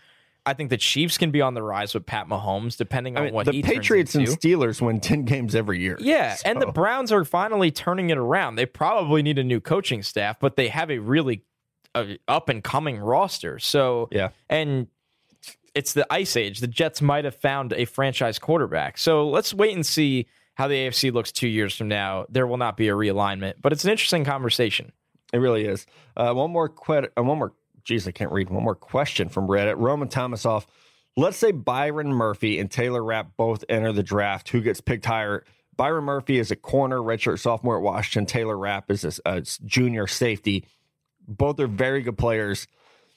I think the Chiefs can be on the rise with Pat Mahomes, depending on I mean, what the he Patriots turns and into. Steelers win ten games every year. Yeah, so. and the Browns are finally turning it around. They probably need a new coaching staff, but they have a really uh, up and coming roster. So yeah, and it's the Ice Age. The Jets might have found a franchise quarterback. So let's wait and see how the A F C looks two years from now. There will not be a realignment, but it's an interesting conversation. It really is. Uh, one more que- uh, one more. Geez, I can't read. One more question from Reddit. Roman Thomasoff. Let's say Byron Murphy and Taylor Rapp both enter the draft. Who gets picked higher? Byron Murphy is a corner, redshirt sophomore at Washington. Taylor Rapp is a, a junior safety. Both are very good players.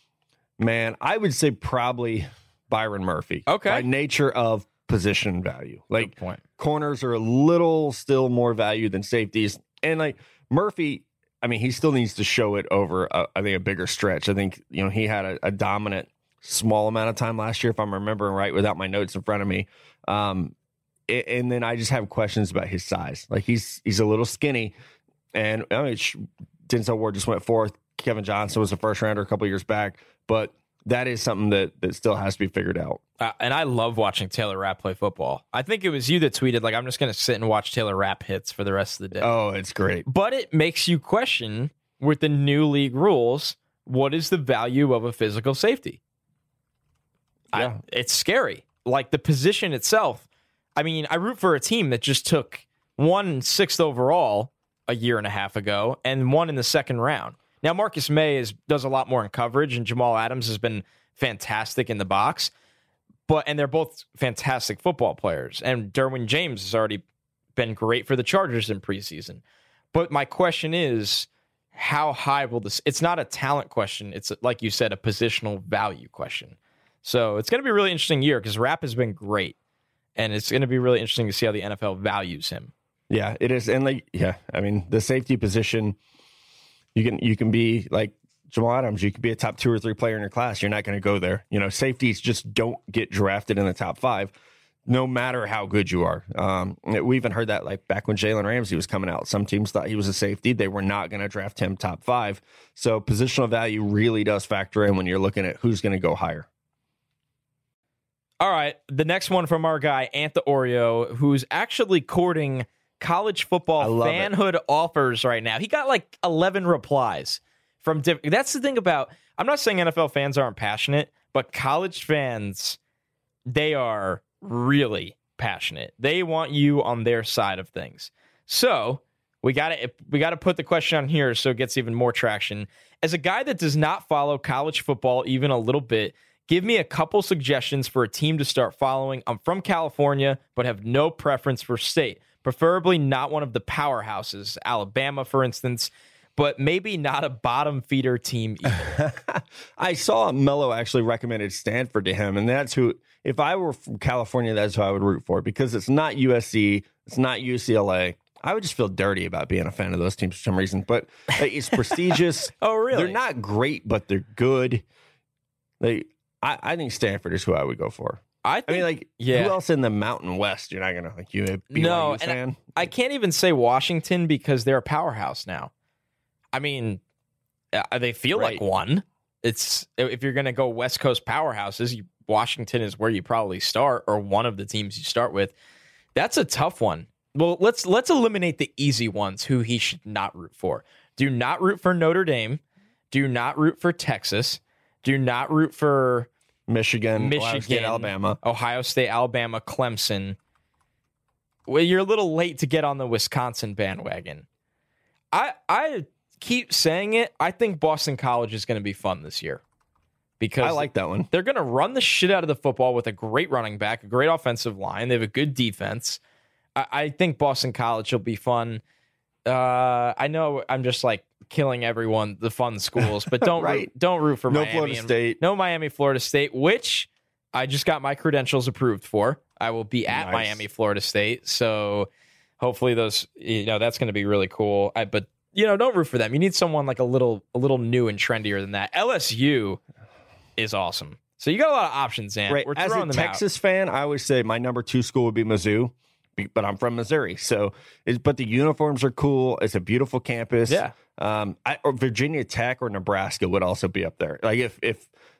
Man, I would say probably Byron Murphy. Okay. By nature of position value. Like, Good point. Corners are a little still more value than safeties. And like Murphy, I mean, he still needs to show it over, a, I think, a bigger stretch. I think, you know, he had a, a dominant small amount of time last year, if I'm remembering right, without my notes in front of me. Um, and then I just have questions about his size. Like, he's he's a little skinny. And I mean, Denzel Ward just went fourth. Kevin Johnson was a first rounder a couple years back. But that is something that, that still has to be figured out. Uh, and I love watching Taylor Rapp play football. I think it was you that tweeted, like, I'm just going to sit and watch Taylor Rapp hits for the rest of the day. Oh, it's great. But it makes you question, with the new league rules, what is the value of a physical safety? Yeah. I, it's scary. Like, the position itself. I mean, I root for a team that just took one sixth overall a year and a half ago and one in the second round. Now, Marcus May is, does a lot more in coverage, and Jamal Adams has been fantastic in the box. But and they're both fantastic football players. And Derwin James has already been great for the Chargers in preseason. But my question is, how high will this? It's not a talent question. It's, like you said, a positional value question. So it's going to be a really interesting year because Rapp has been great. And it's going to be really interesting to see how the N F L values him. Yeah, it is. And like, yeah, I mean, the safety position, you can you can be like Jamal Adams, you could be a top two or three player in your class. You're not going to go there. You know, safeties just don't get drafted in the top five, no matter how good you are. Um, we even heard that like back when Jalen Ramsey was coming out. Some teams thought he was a safety. They were not going to draft him top five. So positional value really does factor in when you're looking at who's going to go higher. All right, the next one from our guy, Ant the Oreo, who's actually courting college football fanhood it. offers right now. He got like eleven replies. From diff- That's the thing about, I'm not saying N F L fans aren't passionate, but college fans, they are really passionate. They want you on their side of things. So we got to we got to put the question on here so it gets even more traction. As a guy that does not follow college football even a little bit, give me a couple suggestions for a team to start following. I'm from California, but have no preference for state. Preferably not one of the powerhouses, Alabama, for instance, but maybe not a bottom feeder team either. I saw Mello actually recommended Stanford to him, and that's who, if I were from California, that's who I would root for, because it's not U S C, it's not U C L A. I would just feel dirty about being a fan of those teams for some reason, but it's prestigious. Oh, really? They're not great, but they're good. They, I, I think Stanford is who I would go for. I, think, I mean, like, yeah. who else in the Mountain West? You're not going to, like, you a B Y U no, and fan? I, I can't even say Washington because they're a powerhouse now. I mean, uh, they feel Right. like one. It's if you're going to go West Coast powerhouses, you, Washington is where you probably start, or one of the teams you start with. That's a tough one. Well, let's let's eliminate the easy ones. Who he should not root for. Do not root for Notre Dame. Do not root for Texas. Do not root for Michigan, Michigan, Ohio State, Alabama. Ohio State, Alabama, Clemson. Well, you're a little late to get on the Wisconsin bandwagon. I I keep saying it. I think Boston College is going to be fun this year because I like that one. they're going to run the shit out of the football with a great running back, a great offensive line. They have a good defense. I, I think Boston College will be fun. Uh, I know I'm just like killing everyone, the fun schools, but don't Right. root, don't root for No Miami Florida and- State. no Miami, Florida State, which I just got my credentials approved for. I will be at Nice. Miami, Florida State, so hopefully those, you know, that's going to be really cool. I, but you know, don't root for them. You need someone like a little, a little new and trendier than that. L S U is awesome, so you got a lot of options. And Right. we're As throwing a them Texas fan, I always say my number two school would be Mizzou, be- but I'm from Missouri. So, it's, but the uniforms are cool. It's a beautiful campus. Yeah. Um, I, or Virginia Tech or Nebraska would also be up there. Like if if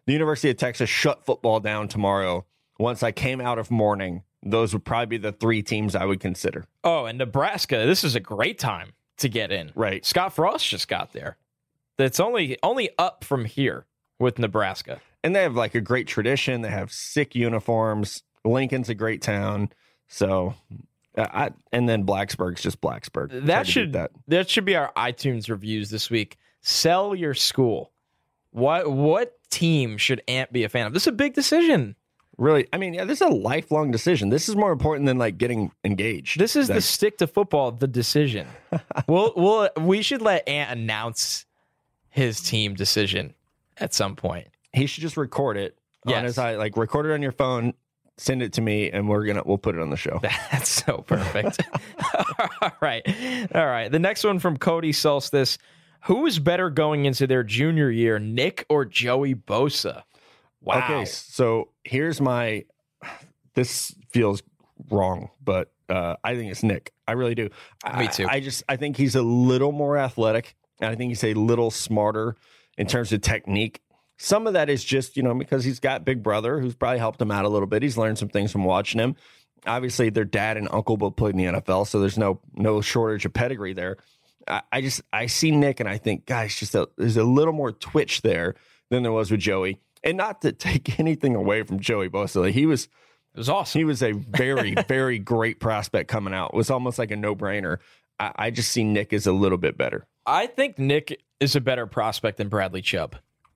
the University of Texas shut football down tomorrow, once I came out of mourning, those would probably be the three teams I would consider. Oh, and Nebraska, this is a great time to get in. Right. Scott Frost just got there. That's only only up from here with Nebraska. And they have like a great tradition. They have sick uniforms. Lincoln's a great town. So, uh, I and then Blacksburg's just Blacksburg. That should that. that should be our iTunes reviews this week. Sell your school. What what team should Ant be a fan of? This is a big decision. Really, I mean, yeah, this is a lifelong decision. This is more important than like getting engaged. This is That's... the stick to football, the decision. we'll, we'll, we should let Ant announce his team decision at some point. He should just record it yes. on his eye, like record it on your phone, send it to me, and we're gonna we'll put it on the show. That's so perfect. All right, all right. The next one from Cody Solstice: who is better going into their junior year, Nick or Joey Bosa? Wow. Okay, so here's my. This feels wrong, but uh, I think it's Nick. I really do. Me too. I, I just I think he's a little more athletic, and I think he's a little smarter in terms of technique. Some of that is just, you know, because he's got Big Brother, who's probably helped him out a little bit. He's learned some things from watching him. Obviously, their dad and uncle both played in the N F L, so there's no no shortage of pedigree there. I, I just I see Nick, and I think, guys, just a, there's a little more twitch there than there was with Joey. And not to take anything away from Joey Bosa, like he was, it was awesome. He was a very, very great prospect coming out. It was almost like a no-brainer. I, I just see Nick as a little bit better. I think Nick is a better prospect than Bradley Chubb.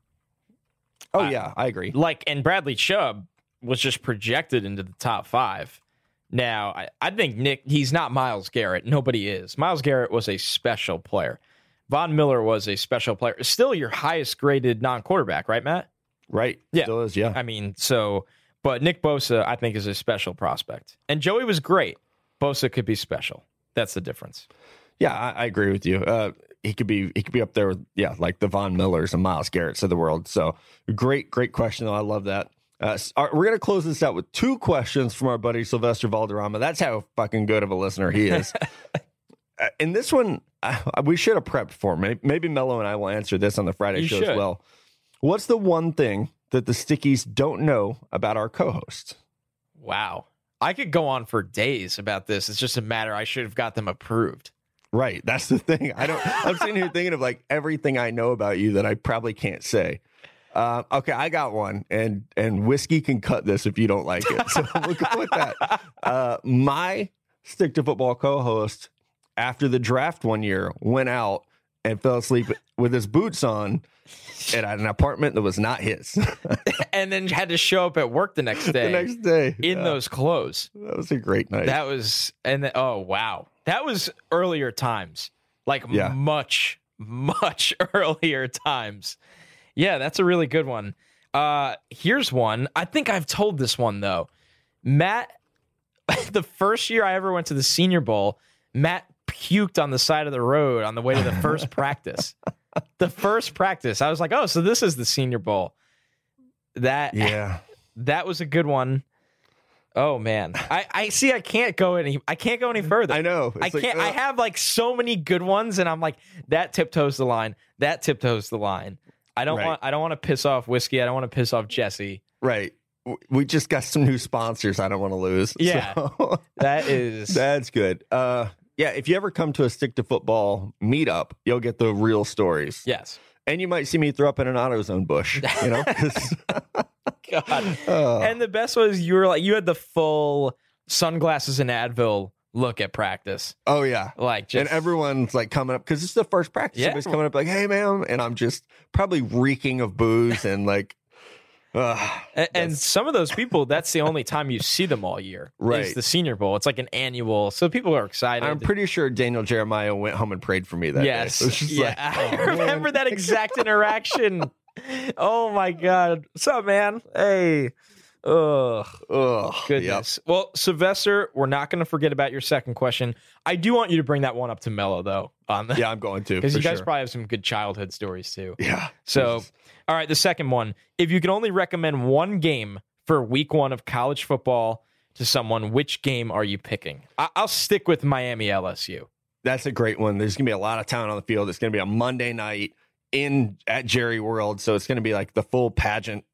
Oh, I, yeah, I agree. Like, and Bradley Chubb was just projected into the top five. Now, I, I think Nick, he's not Myles Garrett. Nobody is. Myles Garrett was a special player. Von Miller was a special player. Still your highest graded non-quarterback, right, Matt? Right. Yeah. Still is, yeah. I mean, so, but Nick Bosa, I think, is a special prospect. And Joey was great. Bosa could be special. That's the difference. Yeah, I, I agree with you. Uh, he could be he could be up there with, yeah, like the Von Millers and Myles Garretts of the world. So great, great question, though. I love that. Uh, we're going to close this out with two questions from our buddy Sylvester Valderrama. That's how fucking good of a listener he is. uh, and this one, uh, we should have prepped for. Maybe, maybe Mello and I will answer this on the Friday you show should. as well. What's the one thing that the Stickies don't know about our co-host? Wow. I could go on for days about this. It's just a matter I should have got them approved. Right. That's the thing. I don't, I'm sitting here thinking of like everything I know about you that I probably can't say. Uh, okay, I got one, and and Whiskey can cut this if you don't like it. So we'll go with that. Uh, my Stick to Football co-host, after the draft one year, went out and fell asleep with his boots on at an apartment that was not his. And then had to show up at work the next day. The next day. In yeah. those clothes. That was a great night. That was, and then, oh, wow. That was earlier times. Like yeah. much, much earlier times. Yeah, that's a really good one. Uh, here's one. I think I've told this one, though. Matt, the first year I ever went to the Senior Bowl, Matt puked on the side of the road on the way to the first practice. The first practice. I was like, oh, so this is the Senior Bowl. That, yeah. That was a good one. Oh, man. I, I see I can't go any I can't go any further. I know. I It's like, can't I uh, have like so many good ones, and I'm like, that tiptoes the line. That tiptoes the line. I don't Right. want I don't want to piss off Whiskey. I don't want to piss off Jesse. Right. W- We just got some new sponsors I don't want to lose. Yeah. So- That is That's good. Uh, yeah, if you ever come to a Stick to Football meetup, you'll get the real stories. yes. And you might see me throw up in an AutoZone bush, you know? 'Cause- God. uh, And the best was you were like you had the full sunglasses and Advil look at practice. oh, yeah. Like just And everyone's like coming up because it's the first practice. Yeah. Everybody's coming up like, hey, man. And I'm just probably reeking of booze and like, uh, and, and that's- some of those people, that's the only time you see them all year. Right. Is the Senior Bowl. It's like an annual. So people are excited. I'm pretty sure Daniel Jeremiah went home and prayed for me that Yes. day. It was just Yeah. like, I oh, remember man. that exact interaction. Oh my God. What's up, man? Hey. Ugh. Ugh, Goodness. Well, Sylvester, we're not going to forget about your second question. I do want you to bring that one up to Mello, though. On the, Yep. Yeah, I'm going to. because for you guys sure. probably have some good childhood stories too. Yeah. So, Jesus. all right, the second one. If you could only recommend one game for week one of college football to someone, which game are you picking? I- I'll stick with Miami L S U. That's a great one. There's going to be a lot of talent on the field. It's going to be a Monday night in at Jerry World. So it's going to be like the full pageant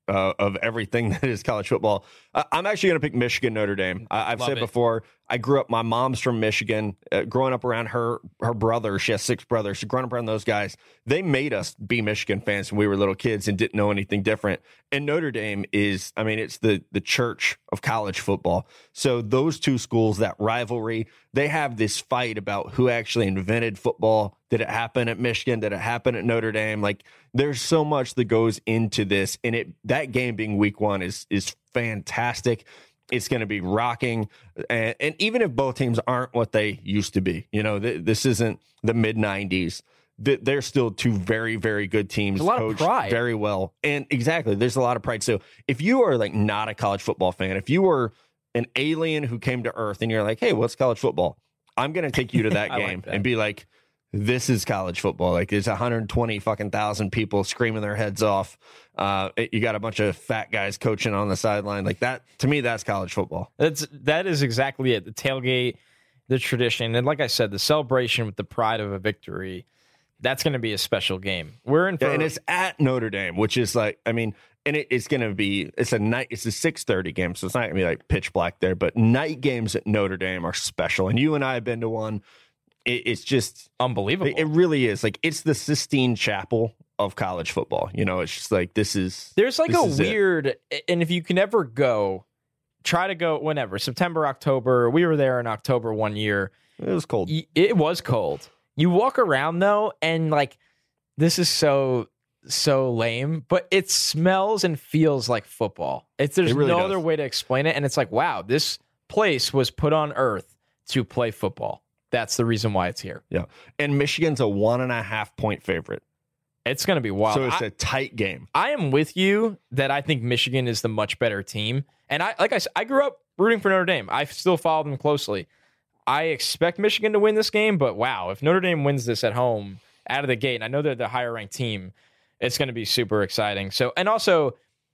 uh, of everything that is college football. Uh, I'm actually going to pick Michigan Notre Dame. I, I've Love said it. before, I grew up, my mom's from Michigan. Uh, growing up around her her brother, she has six brothers. So growing up around those guys, they made us be Michigan fans when we were little kids and didn't know anything different. And Notre Dame is, I mean, it's the the church of college football. So those two schools, that rivalry, they have this fight about who actually invented football. Did it happen at Michigan? Did it happen at Notre Dame? Like, there's so much that goes into this, and it that game being week one is is fantastic. It's going to be rocking, and, and even if both teams aren't what they used to be, you know, th- this isn't the mid nineties. Th- they're still two very, very good teams, There's a lot coached of pride. very well, and exactly, there's a lot of pride. So if you are like not a college football fan, if you were an alien who came to Earth and you're like, hey, what's college football? I'm going to take you to that I like game that. and be like, this is college football. Like, there's one hundred twenty fucking thousand people screaming their heads off. Uh, it- you got a bunch of fat guys coaching on the sideline. Like that, to me, that's college football. That's that is exactly it. The tailgate, the tradition, and like I said, the celebration with the pride of a victory. That's going to be a special game. We're in for Yeah, and it's at Notre Dame, which is like, I mean, and it, it's going to be, it's a night, it's a six thirty game, so it's not going to be like pitch black there, but night games at Notre Dame are special. And you and I have been to one. It, it's just unbelievable. It, it really is. Like, it's the Sistine Chapel of college football. You know, it's just like, this is. There's like this a is it. weird, and if you can ever go, try to go whenever, September, October. We were there in October one year. It was cold. Y- It was cold. You walk around though, and like, this is so so lame, but it smells and feels like football. It's there's It really no does. other way to explain it, and it's like, wow, this place was put on earth to play football. That's the reason why it's here. Yeah. And Michigan's a one and a half point favorite. It's going to be wild. So it's I, a tight game. I am with you that I think Michigan is the much better team, and I like I said, I grew up rooting for Notre Dame. I still follow them closely. I expect Michigan to win this game, but wow, if Notre Dame wins this at home out of the gate, and I know they're the higher ranked team, it's going to be super exciting. So, and also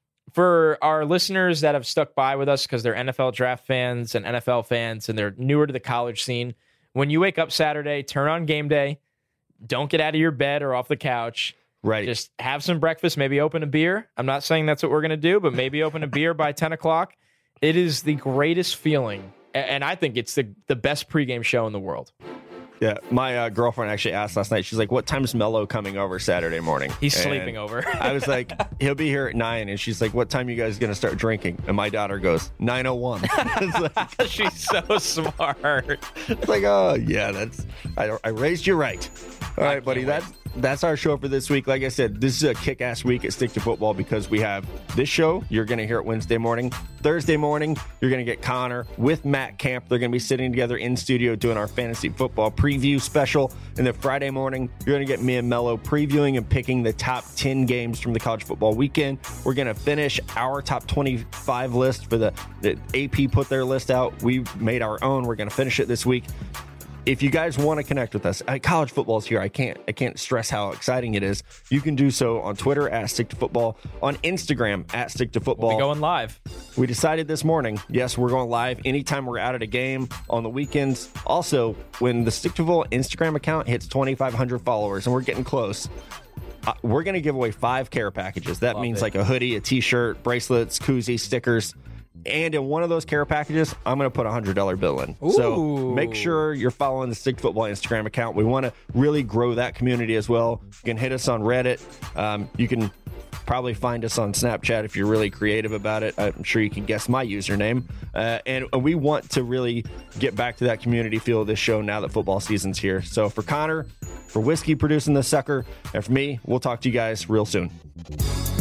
for our listeners that have stuck by with us because they're N F L draft fans and N F L fans and they're newer to the college scene, when you wake up Saturday, turn on game day, don't get out of your bed or off the couch. Right. Just have some breakfast, maybe open a beer. I'm not saying that's what we're going to do, but maybe open a beer by ten o'clock. It is the greatest feeling. And I think it's the, the best pregame show in the world. Yeah, my uh, girlfriend actually asked last night. She's like, "What time's Mello coming over Saturday morning?" He's And sleeping over. I was like, "He'll be here at nine." And she's like, "What time you guys gonna start drinking?" And my daughter goes, nine oh one. It's like, She's so smart. it's like, oh yeah, that's I, I raised you right. All right, buddy. wait. That's that's our show for this week. Like I said, this is a kick-ass week at Stick to Football because we have this show. You're going to hear it Wednesday morning. Thursday morning, you're going to get Connor with Matt Camp. They're going to be sitting together in studio doing our fantasy football preview special. And then Friday morning, you're going to get me and Mello previewing and picking the top ten games from the college football weekend. We're going to finish our top twenty-five list for the, the A P put their list out. We made our own. We're going to finish it this week. If you guys want to connect with us, uh, college football is here. I can't I can't stress how exciting it is. You can do so on Twitter at Stick to Football, on Instagram at Stick to Football. We'll be going live. We decided this morning, yes, we're going live anytime we're out at a game on the weekends. Also, when the Stick to Football Instagram account hits twenty-five hundred followers, and we're getting close, uh, we're going to give away five care packages. That Love means it. like a hoodie, a t-shirt, bracelets, koozies, stickers. And in one of those care packages, I'm going to put a one hundred dollar bill in. So Ooh. make sure you're following the Stick to Football Instagram account. We want to really grow that community as well. You can hit us on Reddit. Um, you can probably find us on Snapchat if you're really creative about it. I'm sure you can guess my username. Uh, and we want to really get back to that community feel of this show now that football season's here. So for Connor, for Whiskey producing the sucker, and for me, we'll talk to you guys real soon.